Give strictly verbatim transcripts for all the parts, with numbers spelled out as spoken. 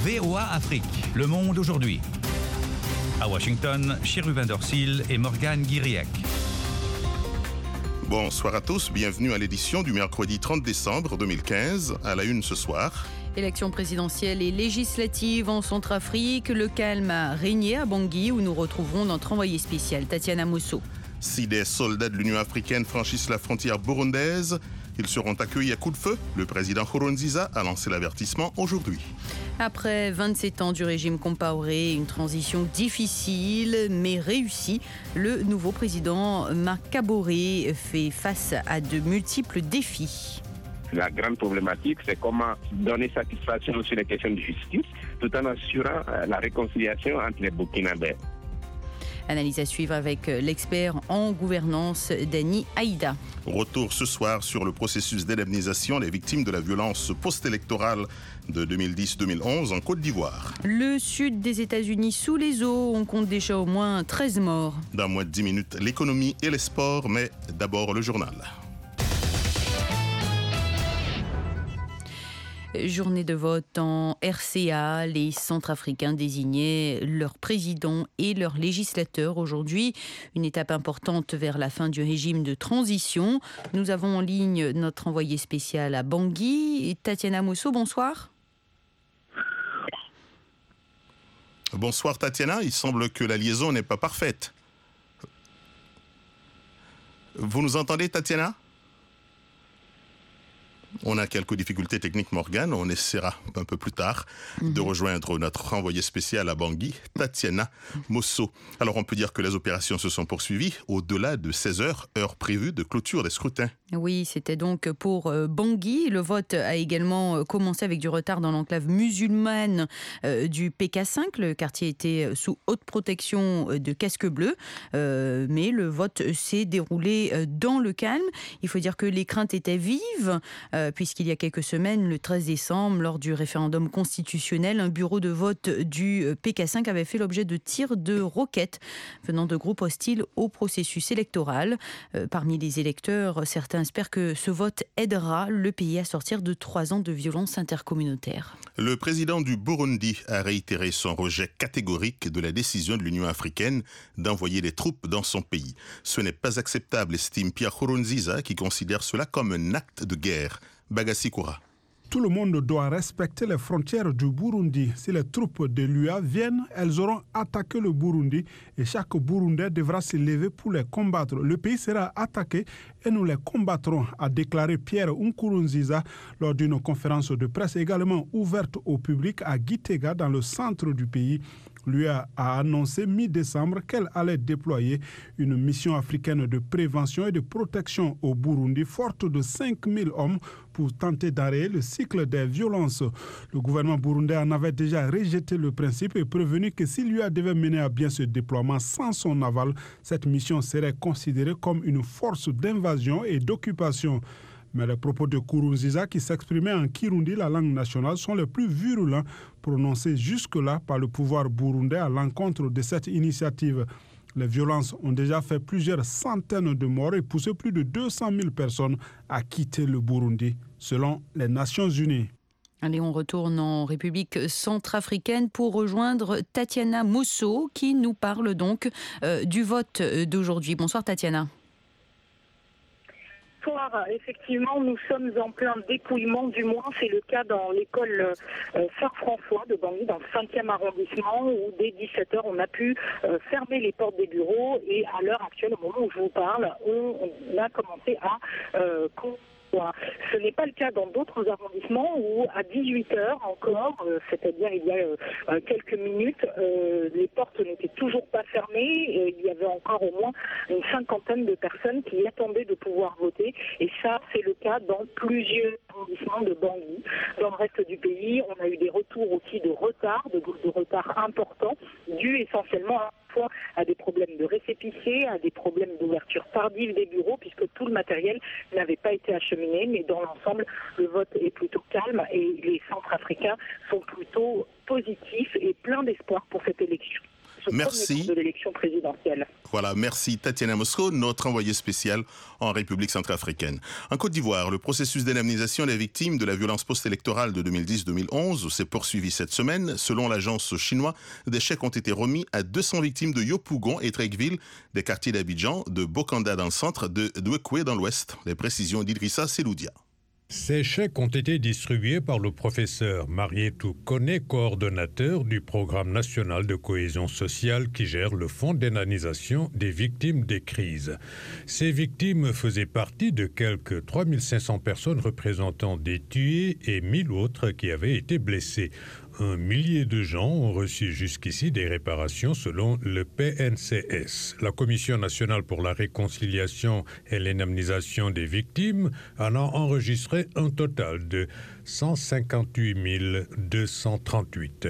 V O A Afrique, Le Monde aujourd'hui. À Washington, Chérubin Dorsil et Morgane Guiriec. Bonsoir à tous, bienvenue à l'édition du mercredi trente décembre deux mille quinze. À la une ce soir. Élections présidentielles et législatives en Centrafrique. Le calme a régné à Bangui où nous retrouverons notre envoyée spéciale Tatiana Mosso. Si des soldats de l'Union africaine franchissent la frontière burundaise, ils seront accueillis à coups de feu. Le président Nkurunziza a lancé l'avertissement aujourd'hui. Après vingt-sept ans du régime Compaoré, une transition difficile mais réussie, le nouveau président Marc Kaboré fait face à de multiples défis. La grande problématique, c'est comment donner satisfaction sur les questions de justice, tout en assurant la réconciliation entre les Burkinabés. Analyse à suivre avec l'expert en gouvernance Dani Aïda. Retour ce soir sur le processus d'indemnisation des victimes de la violence post-électorale de deux mille dix deux mille onze en Côte d'Ivoire. Le sud des États-Unis sous les eaux, on compte déjà au moins treize morts. Dans moins de dix minutes, l'économie et les sports, mais d'abord le journal. Journée de vote en R C A, les Centrafricains désignaient leur président et leur législateur aujourd'hui. Une étape importante vers la fin du régime de transition. Nous avons en ligne notre envoyée spéciale à Bangui, Tatiana Mosso, bonsoir. Bonsoir Tatiana, il semble que la liaison n'est pas parfaite. Vous nous entendez Tatiana ? On a quelques difficultés techniques, Morgane. On essaiera un peu plus tard mm-hmm. de rejoindre notre envoyée spéciale à Bangui, Tatiana Mosso. Alors, on peut dire que les opérations se sont poursuivies au-delà de seize heures, heure prévue de clôture des scrutins. Oui, c'était donc pour euh, Bangui. Le vote a également commencé avec du retard dans l'enclave musulmane euh, du P K cinq. Le quartier était sous haute protection de casques bleus. Euh, mais le vote s'est déroulé dans le calme. Il faut dire que les craintes étaient vives. Euh, puisqu'il y a quelques semaines, le treize décembre, lors du référendum constitutionnel, un bureau de vote du P K cinq avait fait l'objet de tirs de roquettes venant de groupes hostiles au processus électoral. Euh, parmi les électeurs, certains espèrent que ce vote aidera le pays à sortir de trois ans de violence intercommunautaire. Le président du Burundi a réitéré son rejet catégorique de la décision de l'Union africaine d'envoyer des troupes dans son pays. Ce n'est pas acceptable, estime Pierre Nkurunziza, qui considère cela comme un acte de guerre. Bagassi Koura. Tout le monde doit respecter les frontières du Burundi. Si les troupes de l'U A viennent, elles auront attaqué le Burundi et chaque Burundais devra se lever pour les combattre. Le pays sera attaqué et nous les combattrons, a déclaré Pierre Nkurunziza lors d'une conférence de presse également ouverte au public à Gitega dans le centre du pays. L'U A a annoncé mi-décembre qu'elle allait déployer une mission africaine de prévention et de protection au Burundi, forte de cinq mille hommes pour tenter d'arrêter le cycle des violences. Le gouvernement burundais en avait déjà rejeté le principe et prévenu que si l'U A devait mener à bien ce déploiement sans son aval, cette mission serait considérée comme une force d'invasion et d'occupation. Mais les propos de Nkurunziza, qui s'exprimait en Kirundi, la langue nationale, sont les plus virulents prononcés jusque-là par le pouvoir burundais à l'encontre de cette initiative. Les violences ont déjà fait plusieurs centaines de morts et poussé plus de deux cent mille personnes à quitter le Burundi, selon les Nations Unies. Allez, on retourne en République centrafricaine pour rejoindre Tatiana Mosso, qui nous parle donc euh, du vote d'aujourd'hui. Bonsoir Tatiana. Bonsoir. Effectivement, nous sommes en plein dépouillement, du moins c'est le cas dans l'école euh, Saint-François de Bangui, dans le cinquième arrondissement, où dès dix-sept heures, on a pu euh, fermer les portes des bureaux et à l'heure actuelle, au moment où je vous parle, on, on a commencé à... Euh, Ce n'est pas le cas dans d'autres arrondissements où à dix-huit heures encore, euh, c'est-à-dire il y a euh, quelques minutes, euh, les portes n'étaient toujours pas fermées. Et il y avait encore au moins une cinquantaine de personnes qui attendaient de pouvoir voter. Et ça, c'est le cas dans plusieurs arrondissements de Bangui. Dans le reste du pays, on a eu des retours aussi de retard, de, de retard importants, dus essentiellement à fois à des problèmes de récépissé, à des problèmes d'ouverture tardive des bureaux, puisque tout le matériel n'avait pas été acheminé, mais dans l'ensemble, le vote est plutôt calme et les Centrafricains sont plutôt positifs et pleins d'espoir pour cette élection. ce Merci. premier tour de l'élection présidentielle. Voilà, merci Tatiana Mosco, notre envoyée spéciale en République centrafricaine. En Côte d'Ivoire, le processus d'indemnisation des victimes de la violence post-électorale de deux mille dix deux mille onze s'est poursuivi cette semaine. Selon l'agence chinoise, des chèques ont été remis à deux cents victimes de Yopougon et Treichville, des quartiers d'Abidjan, de Bokanda dans le centre, de Douekoué dans l'ouest. Les précisions d'Idrissa Seloudia. Ces chèques ont été distribués par le professeur Marietou Koné, coordonnateur du programme national de cohésion sociale qui gère le fonds d'indemnisation des victimes des crises. Ces victimes faisaient partie de quelques trois mille cinq cents personnes représentant des tués et mille autres qui avaient été blessés. Un millier de gens ont reçu jusqu'ici des réparations selon le P N C S. La Commission nationale pour la réconciliation et l'indemnisation des victimes en a enregistré un total de cent cinquante-huit mille deux cent trente-huit.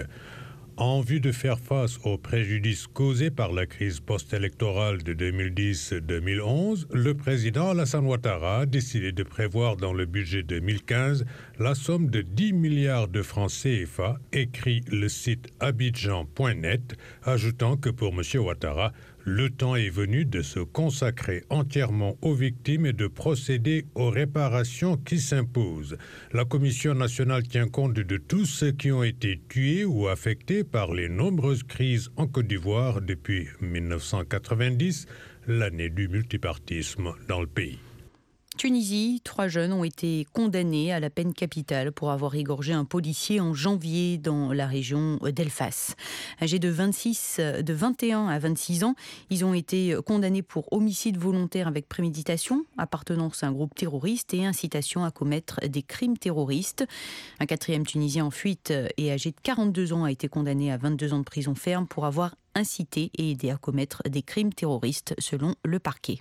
En vue de faire face aux préjudices causés par la crise post-électorale de deux mille dix deux mille onze, le président Alassane Ouattara a décidé de prévoir dans le budget deux mille quinze la somme de dix milliards de francs C F A, écrit le site abidjan point net, ajoutant que pour M. Ouattara, le temps est venu de se consacrer entièrement aux victimes et de procéder aux réparations qui s'imposent. La Commission nationale tient compte de tous ceux qui ont été tués ou affectés par les nombreuses crises en Côte d'Ivoire depuis mille neuf cent quatre-vingt-dix, l'année du multipartisme dans le pays. Tunisie, trois jeunes ont été condamnés à la peine capitale pour avoir égorgé un policier en janvier dans la région d'Elfas. Âgés de, vingt-six, de vingt et un à vingt-six ans, ils ont été condamnés pour homicide volontaire avec préméditation, appartenance à un groupe terroriste et incitation à commettre des crimes terroristes. Un quatrième Tunisien en fuite et âgé de quarante-deux ans a été condamné à vingt-deux ans de prison ferme pour avoir incité et aidé à commettre des crimes terroristes selon le parquet.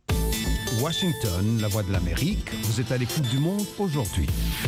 Washington, la voix de l'Amérique, vous êtes à l'écoute du monde aujourd'hui.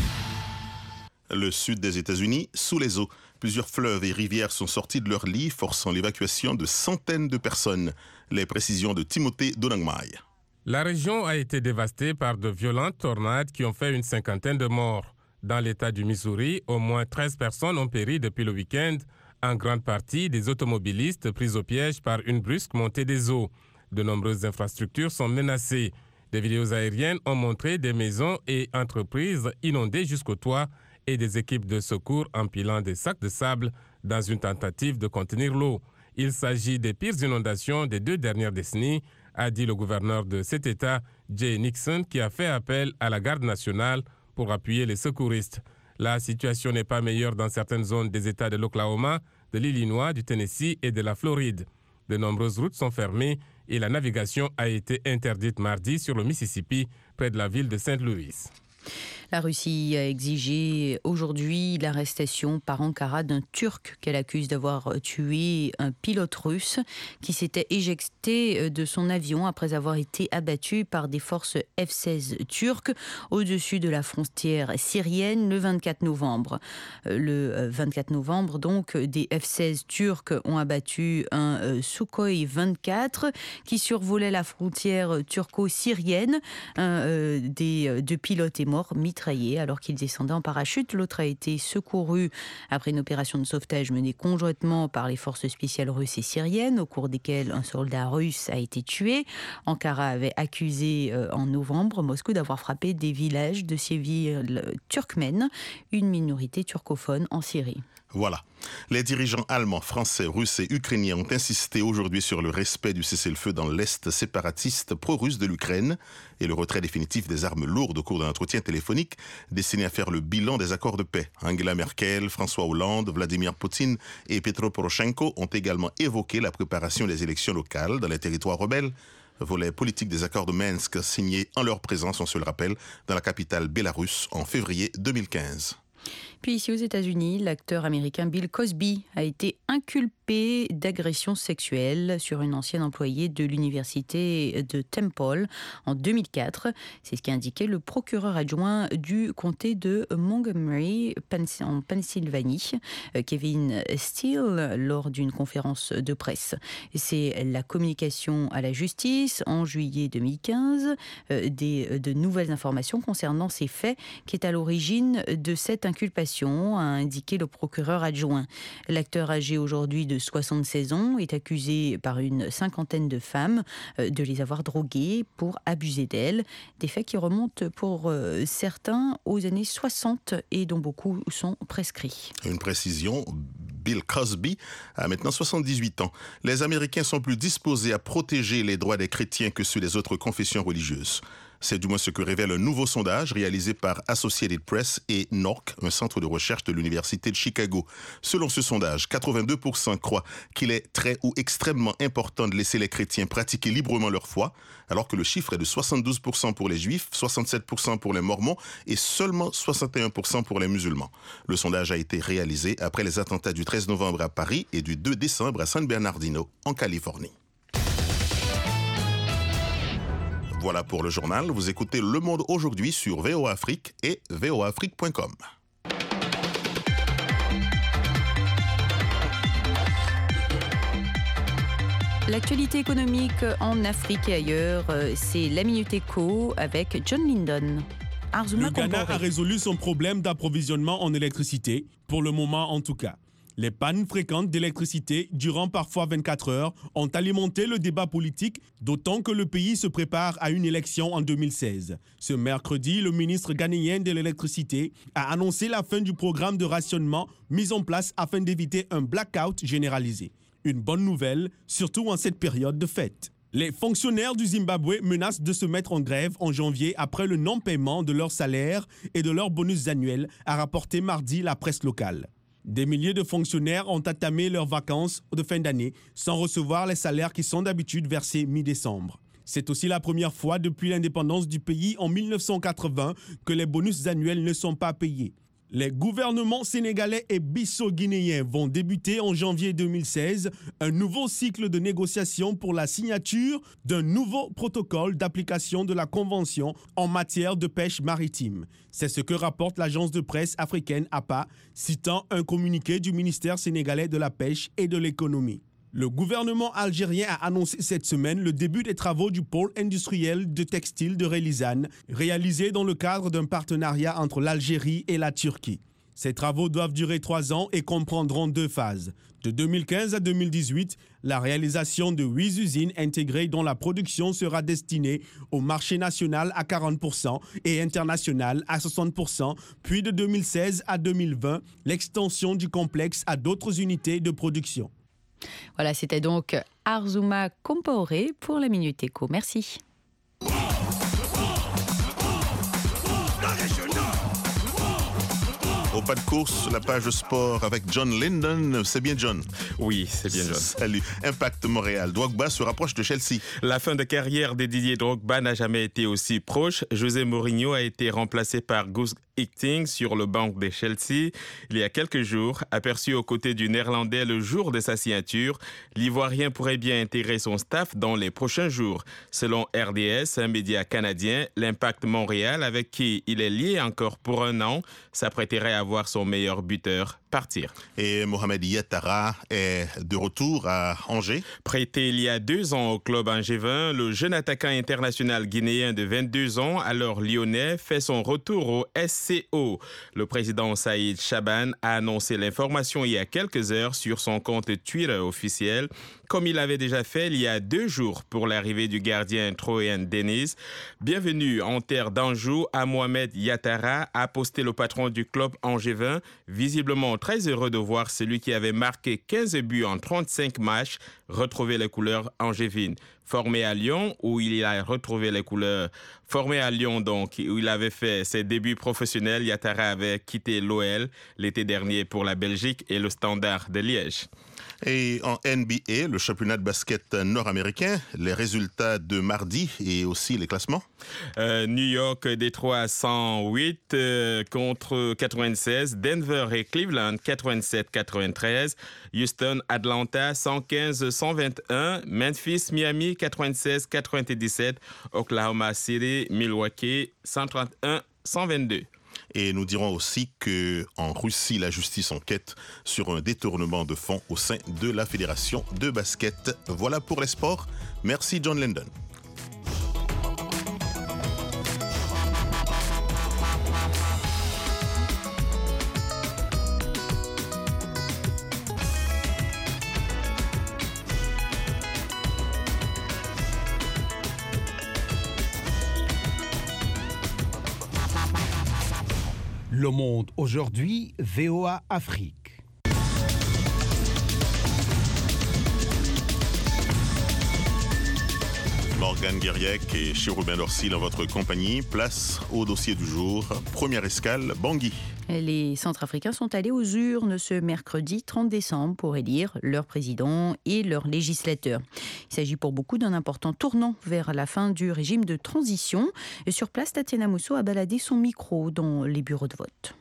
Le sud des États-Unis, sous les eaux. Plusieurs fleuves et rivières sont sortis de leur lit, forçant l'évacuation de centaines de personnes. Les précisions de Timothée Donangmai. La région a été dévastée par de violentes tornades qui ont fait une cinquantaine de morts. Dans l'État du Missouri, au moins treize personnes ont péri depuis le week-end, en grande partie des automobilistes pris au piège par une brusque montée des eaux. De nombreuses infrastructures sont menacées. Des vidéos aériennes ont montré des maisons et entreprises inondées jusqu'au toit et des équipes de secours empilant des sacs de sable dans une tentative de contenir l'eau. Il s'agit des pires inondations des deux dernières décennies, a dit le gouverneur de cet État, Jay Nixon, qui a fait appel à la garde nationale pour appuyer les secouristes. La situation n'est pas meilleure dans certaines zones des États de l'Oklahoma, de l'Illinois, du Tennessee et de la Floride. De nombreuses routes sont fermées et la navigation a été interdite mardi sur le Mississippi, près de la ville de Saint Louis. La Russie a exigé aujourd'hui l'arrestation par Ankara d'un Turc qu'elle accuse d'avoir tué un pilote russe qui s'était éjecté de son avion après avoir été abattu par des forces F seize turques au-dessus de la frontière syrienne le vingt-quatre novembre. Le vingt-quatre novembre, donc, des F seize turcs ont abattu un Sukhoi vingt-quatre qui survolait la frontière turco-syrienne. Un des deux pilotes est mort, mitraillé alors qu'il descendait en parachute. L'autre a été secouru après une opération de sauvetage menée conjointement par les forces spéciales russes et syriennes, au cours desquelles un soldat russe a été tué. Ankara avait accusé euh, en novembre Moscou d'avoir frappé des villages de civils turkmènes, une minorité turcophone en Syrie. Voilà. Les dirigeants allemands, français, russes et ukrainiens ont insisté aujourd'hui sur le respect du cessez-le-feu dans l'Est séparatiste pro-russe de l'Ukraine et le retrait définitif des armes lourdes au cours d'un entretien téléphonique destiné à faire le bilan des accords de paix. Angela Merkel, François Hollande, Vladimir Poutine et Petro Poroshenko ont également évoqué la préparation des élections locales dans les territoires rebelles. Volet politique des accords de Minsk signés en leur présence, on se le rappelle, dans la capitale bélarusse en février deux mille quinze. Puis ici aux États-Unis, l'acteur américain Bill Cosby a été inculpé d'agression sexuelle sur une ancienne employée de l'université de Temple en deux mille quatre. C'est ce qu'a indiqué le procureur adjoint du comté de Montgomery en Pennsylvanie, Kevin Steele, lors d'une conférence de presse. C'est la communication à la justice en juillet deux mille quinze des, de nouvelles informations concernant ces faits qui est à l'origine de cette inculpation, a indiqué le procureur adjoint. L'acteur âgé aujourd'hui de de soixante-seize ans, est accusé par une cinquantaine de femmes de les avoir droguées pour abuser d'elles. Des faits qui remontent pour certains aux années soixante et dont beaucoup sont prescrits. Une précision, Bill Cosby a maintenant soixante-dix-huit ans. Les Américains sont plus disposés à protéger les droits des chrétiens que ceux des autres confessions religieuses. C'est du moins ce que révèle un nouveau sondage réalisé par Associated Press et N O R C, un centre de recherche de l'Université de Chicago. Selon ce sondage, quatre-vingt-deux pour cent croient qu'il est très ou extrêmement important de laisser les chrétiens pratiquer librement leur foi, alors que le chiffre est de soixante-douze pour cent pour les juifs, soixante-sept pour cent pour les mormons et seulement soixante et un pour cent pour les musulmans. Le sondage a été réalisé après les attentats du treize novembre à Paris et du deux décembre à San Bernardino, en Californie. Voilà pour le journal. Vous écoutez Le Monde aujourd'hui sur V O A Afrique et v o a afrique point com. L'actualité économique en Afrique et ailleurs, c'est la Minute Éco avec John Lyndon. Le Ghana a résolu son problème d'approvisionnement en électricité, pour le moment en tout cas. Les pannes fréquentes d'électricité, durant parfois vingt-quatre heures, ont alimenté le débat politique, d'autant que le pays se prépare à une élection en deux mille seize. Ce mercredi, le ministre ghanéen de l'électricité a annoncé la fin du programme de rationnement mis en place afin d'éviter un blackout généralisé. Une bonne nouvelle, surtout en cette période de fête. Les fonctionnaires du Zimbabwe menacent de se mettre en grève en janvier après le non-paiement de leur salaire et de leurs bonus annuels, a rapporté mardi la presse locale. Des milliers de fonctionnaires ont entamé leurs vacances de fin d'année sans recevoir les salaires qui sont d'habitude versés mi-décembre. C'est aussi la première fois depuis l'indépendance du pays en mille neuf cent quatre-vingts que les bonus annuels ne sont pas payés. Les gouvernements sénégalais et bisso-guinéens vont débuter en janvier deux mille seize un nouveau cycle de négociations pour la signature d'un nouveau protocole d'application de la Convention en matière de pêche maritime. C'est ce que rapporte l'agence de presse africaine A P A, citant un communiqué du ministère sénégalais de la Pêche et de l'Économie. Le gouvernement algérien a annoncé cette semaine le début des travaux du pôle industriel de textile de Relizane, réalisé dans le cadre d'un partenariat entre l'Algérie et la Turquie. Ces travaux doivent durer trois ans et comprendront deux phases. De deux mille quinze à deux mille dix-huit, la réalisation de huit usines intégrées dont la production sera destinée au marché national à quarante pour cent et international à soixante pour cent, puis de deux mille seize à deux mille vingt, l'extension du complexe à d'autres unités de production. Voilà, c'était donc Arzuma Compaoré pour la Minute Éco. Merci. Au pas de course, la page sport avec John Lyndon. C'est bien John? Oui, c'est bien John. Salut. Impact Montréal. Drogba se rapproche de Chelsea. La fin de carrière de Didier Drogba n'a jamais été aussi proche. José Mourinho a été remplacé par Gus Hiddink sur le banc de Chelsea. Il y a quelques jours, aperçu aux côtés du Néerlandais le jour de sa signature, l'Ivoirien pourrait bien intégrer son staff dans les prochains jours. Selon R D S, un média canadien, l'Impact Montréal, avec qui il est lié encore pour un an, s'apprêterait à voir son meilleur buteur partir. Et Mohamed Yattara est de retour à Angers. Prêté il y a deux ans au club angevin, le jeune attaquant international guinéen de vingt-deux ans, alors lyonnais, fait son retour au S C O. Le président Saïd Chaban a annoncé l'information il y a quelques heures sur son compte Twitter officiel, comme il avait déjà fait il y a deux jours pour l'arrivée du gardien Troyan Dennis. Bienvenue en terre d'Anjou à Mohamed Yattara, a posté le patron du club angevin, visiblement très heureux de voir celui qui avait marqué quinze buts en trente-cinq matchs retrouver les couleurs angevines. Formé à Lyon, où il a retrouvé les couleurs. Formé à Lyon, donc, où il avait fait ses débuts professionnels, Yattara avait quitté l'O L l'été dernier pour la Belgique et le Standard de Liège. Et en N B A, le championnat de basket nord-américain, les résultats de mardi et aussi les classements. Euh, New York, Détroit cent huit euh, contre quatre-vingt-seize. Denver et Cleveland quatre-vingt-sept quatre-vingt-treize. Houston, Atlanta cent quinze cent vingt et un. Memphis, Miami quatre-vingt-seize quatre-vingt-dix-sept. Oklahoma City, Milwaukee cent trente et un cent vingt-deux. Et nous dirons aussi qu'en Russie, la justice enquête sur un détournement de fonds au sein de la Fédération de basket. Voilà pour les sports. Merci John Lyndon. Le Monde aujourd'hui, V O A Afrique. Morgane Guiriec et Chérubin Dorsil en votre compagnie. Place au dossier du jour. Première escale, Bangui. Les Centrafricains sont allés aux urnes ce mercredi trente décembre pour élire leur président et leur législateur. Il s'agit pour beaucoup d'un important tournant vers la fin du régime de transition. Et sur place, Tatiana Mousso a baladé son micro dans les bureaux de vote.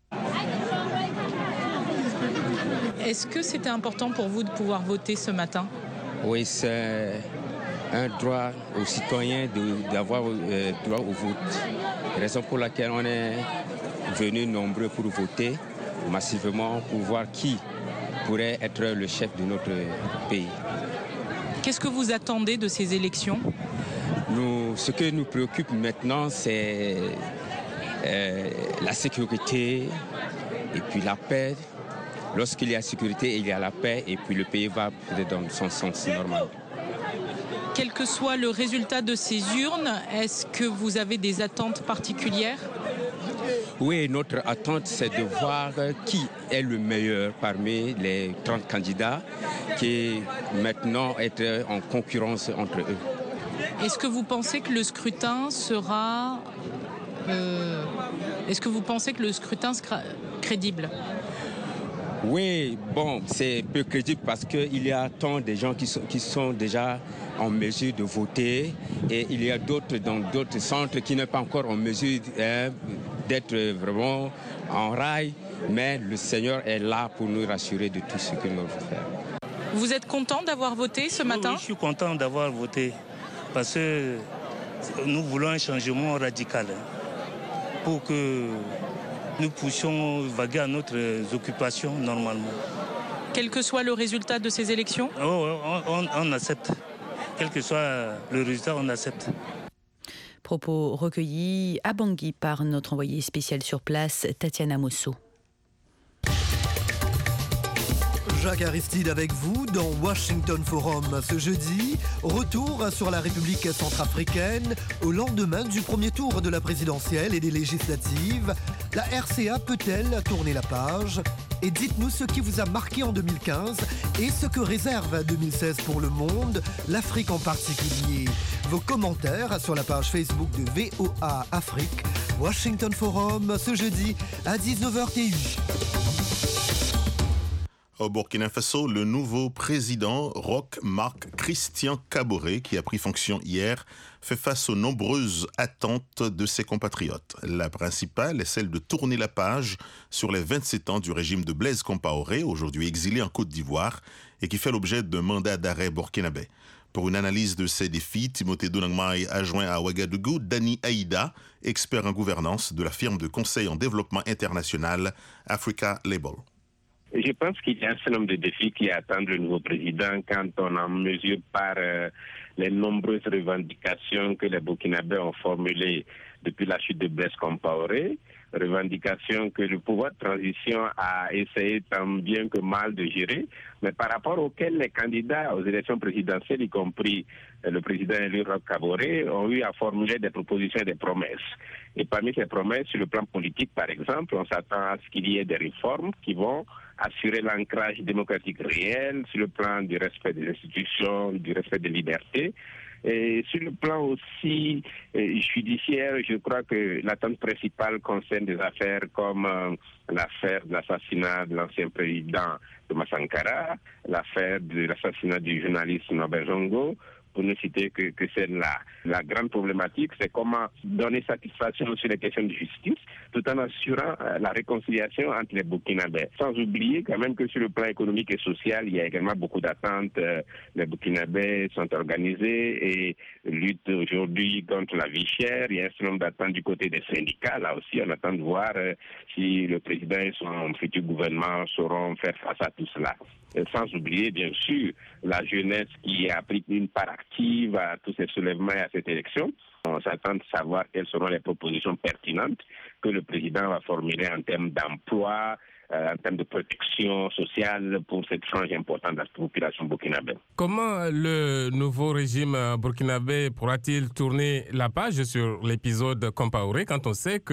Est-ce que c'était important pour vous de pouvoir voter ce matin ? Oui, c'est un droit aux citoyens de, d'avoir euh, droit au vote. Raison pour laquelle on est venus nombreux pour voter massivement pour voir qui pourrait être le chef de notre pays. Qu'est-ce que vous attendez de ces élections ? Nous, ce que nous préoccupe maintenant, c'est euh, la sécurité et puis la paix. Lorsqu'il y a sécurité, il y a la paix et puis le pays va dans son sens normal. Quel que soit le résultat de ces urnes, est-ce que vous avez des attentes particulières ? Oui, notre attente, c'est de voir qui est le meilleur parmi les trente candidats qui maintenant sont en concurrence entre eux. Est-ce que vous pensez que le scrutin sera... Euh, est-ce que vous pensez que le scrutin sera crédible ? Oui, bon, c'est peu crédible parce qu'il y a tant de gens qui sont, qui sont déjà en mesure de voter et il y a d'autres dans d'autres centres qui ne sont pas encore en mesure hein, d'être vraiment en rail, mais le Seigneur est là pour nous rassurer de tout ce que nous devons faire. Vous êtes content d'avoir voté ce matin ? Oui, je suis content d'avoir voté parce que nous voulons un changement radical pour que nous puissions vaguer à notre occupation normalement. Quel que soit le résultat de ces élections ? Oh, on, on, on accepte. Quel que soit le résultat, on accepte. Propos recueillis à Bangui par notre envoyée spéciale sur place, Tatiana Mosso. Jacques Aristide avec vous dans Washington Forum ce jeudi. Retour sur la République centrafricaine au lendemain du premier tour de la présidentielle et des législatives. La R C A peut-elle tourner la page ? Et dites-nous ce qui vous a marqué en deux mille quinze et ce que réserve deux mille seize pour le monde, l'Afrique en particulier. Vos commentaires sur la page Facebook de V O A Afrique. Washington Forum ce jeudi à dix-neuf heures T U. Au Burkina Faso, le nouveau président Roch Marc Christian Kaboré, qui a pris fonction hier, fait face aux nombreuses attentes de ses compatriotes. La principale est celle de tourner la page sur les vingt-sept ans du régime de Blaise Compaoré, aujourd'hui exilé en Côte d'Ivoire, et qui fait l'objet d'un mandat d'arrêt burkinabé. Pour une analyse de ces défis, Timothée Donangmai a joint à Ouagadougou Dani Aïda, expert en gouvernance de la firme de conseil en développement international Africa Label. Je pense qu'il y a un certain nombre de défis qui attendent le nouveau président quand on en mesure par euh, les nombreuses revendications que les Burkinabés ont formulées depuis la chute de Blaise Compaoré, revendications que le pouvoir de transition a essayé tant bien que mal de gérer, mais par rapport auxquelles les candidats aux élections présidentielles, y compris le président élu Roch Kaboré, ont eu à formuler des propositions et des promesses. Et parmi ces promesses, sur le plan politique, par exemple, on s'attend à ce qu'il y ait des réformes qui vont assurer l'ancrage démocratique réel, sur le plan du respect des institutions, du respect des libertés. Et sur le plan aussi euh, judiciaire, je crois que l'attente principale concerne des affaires comme euh, l'affaire de l'assassinat de l'ancien président Thomas Sankara, l'affaire de l'assassinat du journaliste Norbert Zongo, pour ne citer que, que celle-là. La grande problématique, c'est comment donner satisfaction sur les questions de justice, tout en assurant euh, la réconciliation entre les Burkinabés. Sans oublier quand même que sur le plan économique et social, il y a également beaucoup d'attentes. Euh, les Burkinabés sont organisés et luttent aujourd'hui contre la vie chère. Il y a un certain nombre d'attentes du côté des syndicats. Là aussi, on attend de voir euh, si le président et son futur gouvernement sauront faire face à tout cela. Sans oublier, bien sûr, la jeunesse qui a pris une part active à tous ces soulèvements et à cette élection. On s'attend de savoir quelles seront les propositions pertinentes que le président va formuler en termes d'emploi, euh, en termes de protection sociale pour cette frange importante de la population burkinabé. Comment le nouveau régime burkinabé pourra-t-il tourner la page sur l'épisode Compaoré quand on sait que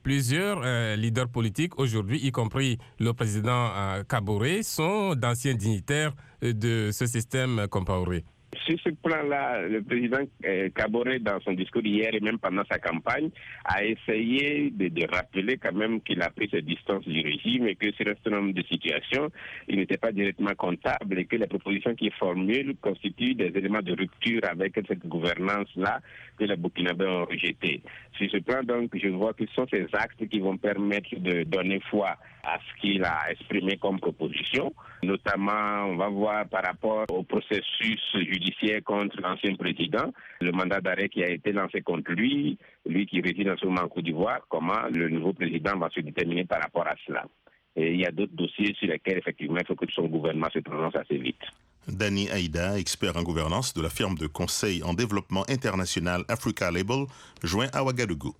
Plusieurs euh, leaders politiques aujourd'hui, y compris le président euh, Kaboré, sont d'anciens dignitaires de ce système Compaoré. Sur ce plan-là, le président Kaboré, dans son discours hier et même pendant sa campagne, a essayé de, de rappeler quand même qu'il a pris ses distances du régime et que sur un certain nombre de situations, il n'était pas directement comptable et que les propositions qu'il formule constituent des éléments de rupture avec cette gouvernance-là que les Burkinabés ont rejetée. Sur ce plan, donc, je vois que ce sont ces actes qui vont permettre de donner foi à ce qu'il a exprimé comme proposition. Notamment, on va voir par rapport au processus judiciaire contre l'ancien président, le mandat d'arrêt qui a été lancé contre lui, lui qui réside en ce moment en Côte d'Ivoire, comment le nouveau président va se déterminer par rapport à cela. Et il y a d'autres dossiers sur lesquels, effectivement, il faut que son gouvernement se prononce assez vite. Dani Aïda, expert en gouvernance de la firme de conseil en développement international Africa Label, joint à Ouagadougou.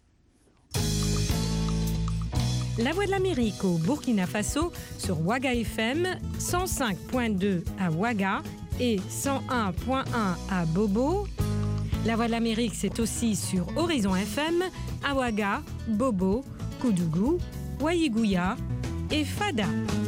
La Voix de l'Amérique au Burkina Faso sur Ouaga F M, cent cinq virgule deux à Ouaga et cent un virgule un à Bobo. La Voix de l'Amérique, c'est aussi sur Horizon F M, à Ouaga, Bobo, Koudougou, Ouaïgouya et Fada.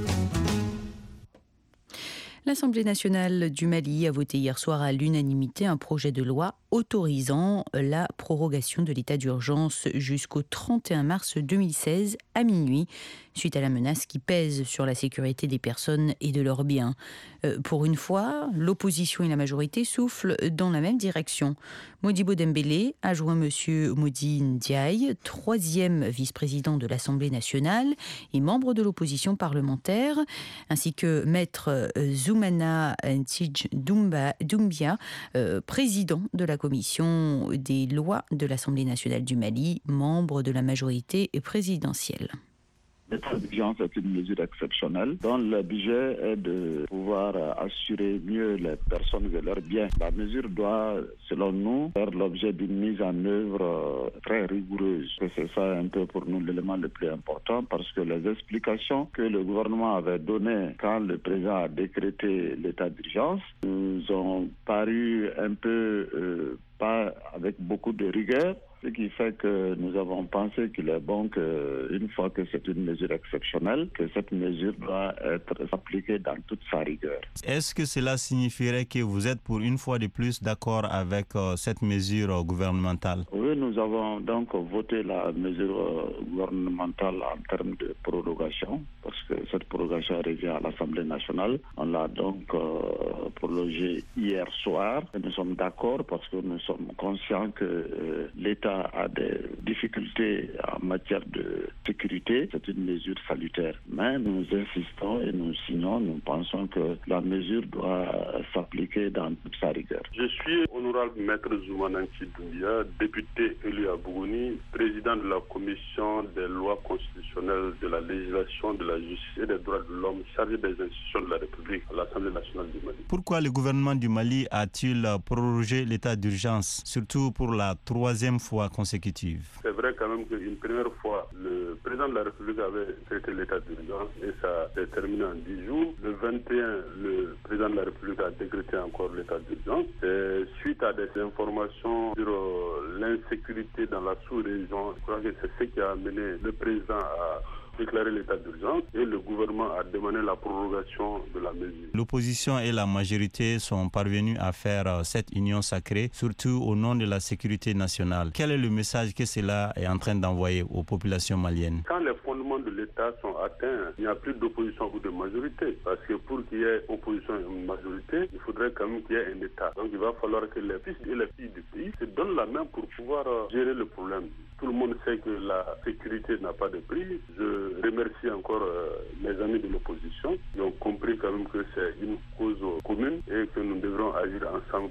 L'Assemblée nationale du Mali a voté hier soir à l'unanimité un projet de loi autorisant la prorogation de l'état d'urgence jusqu'au trente et un mars deux mille seize à minuit, suite à la menace qui pèse sur la sécurité des personnes et de leurs biens. Euh, pour une fois, l'opposition et la majorité soufflent dans la même direction. Modibo Dembélé a joint M. Modi Ndiaye, troisième vice-président de l'Assemblée nationale et membre de l'opposition parlementaire, ainsi que Maître Zoumana Ntij Doumbia, euh, président de la commission des lois de l'Assemblée nationale du Mali, membre de la majorité présidentielle. L'état d'urgence est une mesure exceptionnelle dont le budget est de pouvoir assurer mieux les personnes et leurs biens. La mesure doit, selon nous, faire l'objet d'une mise en œuvre très rigoureuse. C'est ça un peu pour nous l'élément le plus important parce que les explications que le gouvernement avait données quand le président a décrété l'état d'urgence nous ont paru un peu euh, pas avec beaucoup de rigueur. Ce qui fait que nous avons pensé qu'il est bon qu'une fois que c'est une mesure exceptionnelle, que cette mesure doit être appliquée dans toute sa rigueur. Est-ce que cela signifierait que vous êtes pour une fois de plus d'accord avec euh, cette mesure euh, gouvernementale? Oui, nous avons donc voté la mesure euh, gouvernementale en termes de prorogation, parce que cette prorogation revient à l'Assemblée nationale. On l'a donc euh, prolongée hier soir. Et nous sommes d'accord parce que nous sommes conscients que euh, l'État a des difficultés en matière de sécurité. C'est une mesure salutaire. Mais nous insistons et nous signons, nous pensons que la mesure doit s'appliquer dans toute sa rigueur. Je suis honorable Maître Zoumana Ntij Doumbia, député élu à Bougouni, président de la commission des lois constitutionnelles, de la législation, de la justice et des droits de l'homme, chargé des institutions de la République à l'Assemblée nationale du Mali. Pourquoi le gouvernement du Mali a-t-il prorogé l'état d'urgence, surtout pour la troisième fois consécutive? C'est vrai quand même qu'une première fois, le président de la République avait traité l'état d'urgence et ça s'est terminé en dix jours. Le vingt et un, le président de la République a décrété encore l'état d'urgence. Et suite à des informations sur euh, l'insécurité dans la sous-région, je crois que c'est ce qui a amené le président à déclarer l'état d'urgence et le gouvernement a demandé la prorogation de la mesure. L'opposition et la majorité sont parvenus à faire cette union sacrée, surtout au nom de la sécurité nationale. Quel est le message que cela est en train d'envoyer aux populations maliennes? Quand les fondements de l'État sont atteints, il n'y a plus d'opposition ou de majorité. Parce que pour qu'il y ait opposition et une majorité, il faudrait quand même qu'il y ait un État. Donc il va falloir que les fils et les filles du pays se donnent la main pour pouvoir gérer le problème. Tout le monde sait que la sécurité n'a pas de prix. Je remercie encore euh, mes amis de l'opposition qui ont compris quand même que c'est une cause commune et que nous devrons agir ensemble.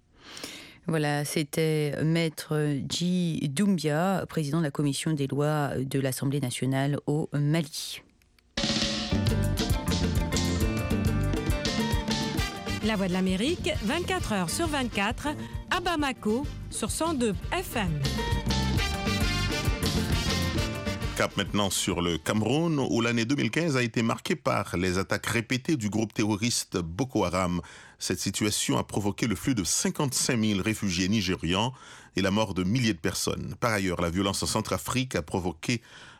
Voilà, c'était Maître J. Doumbia, président de la commission des lois de l'Assemblée nationale au Mali. La Voix de l'Amérique, vingt-quatre heures sur vingt-quatre, à Bamako, sur cent deux F M. Cap maintenant sur le Cameroun, où l'année deux mille quinze a été marquée par les attaques répétées du groupe terroriste Boko Haram. Cette situation a provoqué le flux de cinquante-cinq mille réfugiés nigérians et la mort de milliers de personnes. Par ailleurs, la violence en Centrafrique a provoqué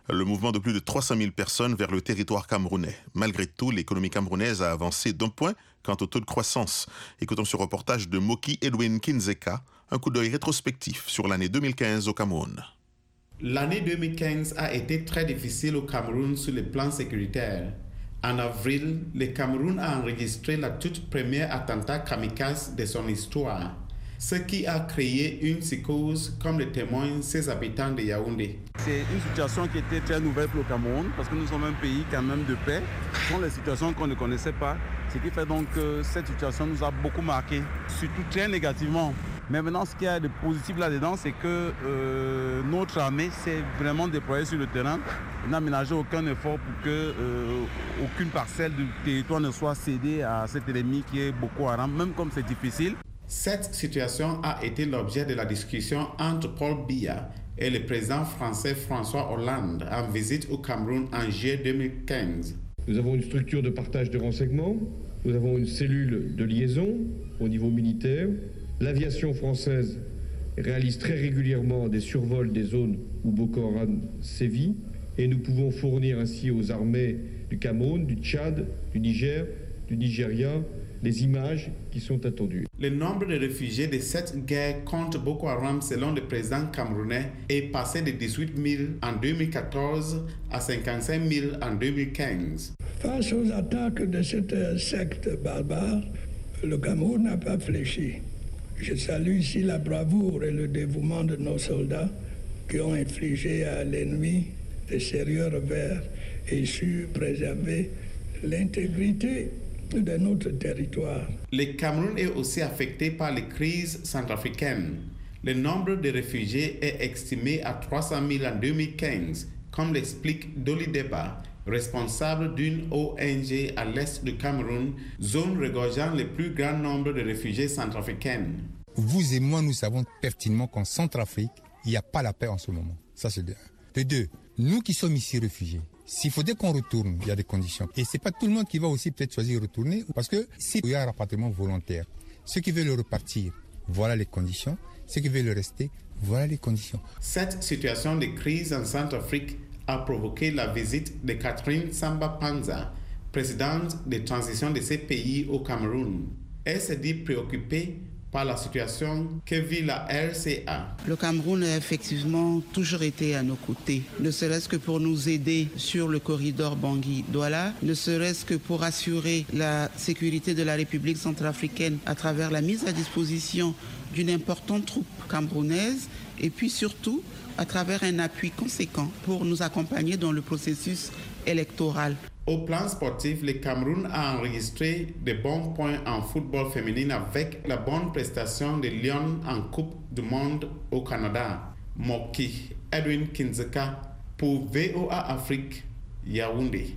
le mouvement de plus de trois cent mille personnes vers le territoire camerounais. Malgré tout, l'économie camerounaise a avancé d'un point quant au taux de croissance. Écoutons ce reportage de Moki Edwin Kinzeka, un coup d'œil rétrospectif sur l'année deux mille quinze au Cameroun. L'année deux mille quinze a été très difficile au Cameroun sur le plan sécuritaire. En avril, le Cameroun a enregistré la toute première attentat kamikaze de son histoire, ce qui a créé une psychose, comme le témoignent ses habitants de Yaoundé. C'est une situation qui était très nouvelle pour le Cameroun, parce que nous sommes un pays quand même de paix. Ce sont les situations qu'on ne connaissait pas, ce qui fait donc que cette situation nous a beaucoup marqué, surtout très négativement. Mais maintenant, ce qu'il y a de positif là-dedans, c'est que euh, notre armée s'est vraiment déployée sur le terrain. Elle n'a ménagé aucun effort pour que euh, aucune parcelle du territoire ne soit cédée à cet ennemi qui est Boko Haram, même comme c'est difficile. Cette situation a été l'objet de la discussion entre Paul Biya et le président français François Hollande en visite au Cameroun en juillet deux mille quinze. Nous avons une structure de partage de renseignements, nous avons une cellule de liaison au niveau militaire. L'aviation française réalise très régulièrement des survols des zones où Boko Haram sévit et nous pouvons fournir ainsi aux armées du Cameroun, du Tchad, du Niger, du Nigeria, les images qui sont attendues. Le nombre de réfugiés de cette guerre contre Boko Haram, selon le président camerounais, est passé de dix-huit mille en deux mille quatorze à cinquante-cinq mille en deux mille quinze. Face aux attaques de cette secte barbare, le Cameroun n'a pas fléchi. Je salue ici la bravoure et le dévouement de nos soldats qui ont infligé à l'ennemi de sérieux revers et su préserver l'intégrité de notre territoire. Le Cameroun est aussi affecté par les crises centrafricaines. Le nombre de réfugiés est estimé à trois cent mille en deux mille quinze, comme l'explique Dolly Deba, responsable d'une O N G à l'est du Cameroun, zone regorgeant le plus grand nombre de réfugiés centrafricains. Vous et moi, nous savons pertinemment qu'en Centrafrique, il n'y a pas la paix en ce moment. Ça, c'est de un. De deux, nous qui sommes ici réfugiés, s'il faudrait qu'on retourne, il y a des conditions. Et ce n'est pas tout le monde qui va aussi peut-être choisir de retourner, parce que s'il y a un rapatriement volontaire, ceux qui veulent repartir, voilà les conditions. Ceux qui veulent rester, voilà les conditions. Cette situation de crise en Centrafrique a provoqué la visite de Catherine Samba Panza, présidente de transition de ces pays au Cameroun. Elle s'est dit préoccupée par la situation que vit la R C A. Le Cameroun a effectivement toujours été à nos côtés, ne serait-ce que pour nous aider sur le corridor Bangui-Douala, ne serait-ce que pour assurer la sécurité de la République centrafricaine à travers la mise à disposition d'une importante troupe camerounaise et puis surtout à travers un appui conséquent pour nous accompagner dans le processus électoral. Au plan sportif, le Cameroun a enregistré de bons points en football féminin avec la bonne prestation de Lyon en Coupe du Monde au Canada. Moki Edwin Kinzeka pour V O A Afrique, Yaoundé.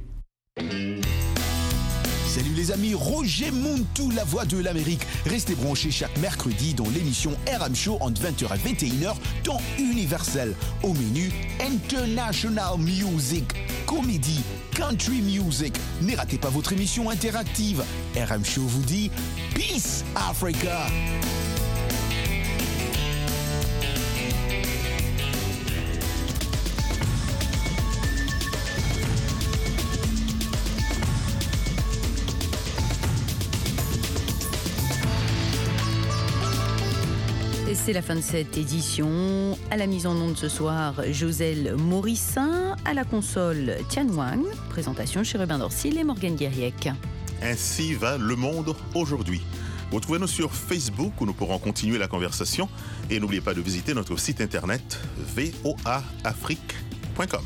Salut les amis, Roger Montou, la voix de l'Amérique. Restez branchés chaque mercredi dans l'émission R M Show entre vingt heures et vingt et une heures, temps universel. Au menu, International Music, comédie, country music. Ne ratez pas votre émission interactive. R M Show vous dit Peace Africa. C'est la fin de cette édition. À la mise en onde ce soir, Joselle Morissin. À la console, Tian Wang. Présentation chez Robin Dorsil et Morgane Guiriec. Ainsi va le monde aujourd'hui. Retrouvez-nous sur Facebook où nous pourrons continuer la conversation. Et n'oubliez pas de visiter notre site internet v o a afrique point com.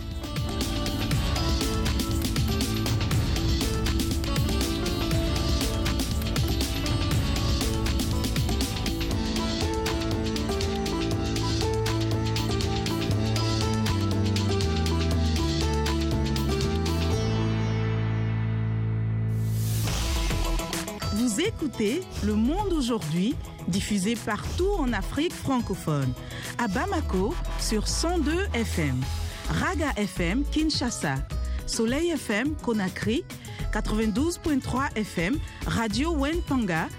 Vous écoutez Le Monde aujourd'hui, diffusé partout en Afrique francophone. À Bamako, sur cent deux F M. Raga F M, Kinshasa. Soleil F M, Conakry. quatre-vingt-douze virgule trois F M. Radio Wenpanga.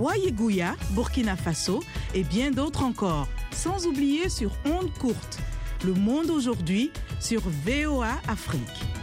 Wayeguya, Burkina Faso. Et bien d'autres encore. Sans oublier sur ondes courtes. Le Monde aujourd'hui sur V O A Afrique.